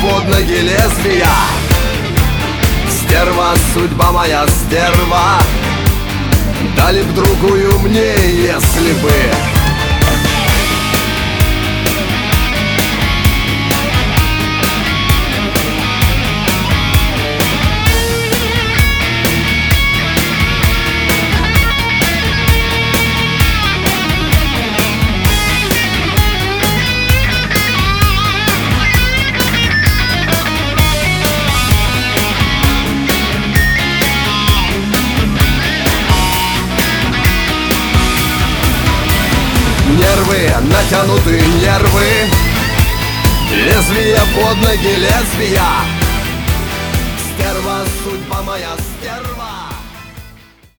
под ноги лезвия. Стерва, судьба моя стерва, дали б другую мне, если бы. Нервы, натянуты нервы, лезвия под ноги лезвия. Стерва, судьба моя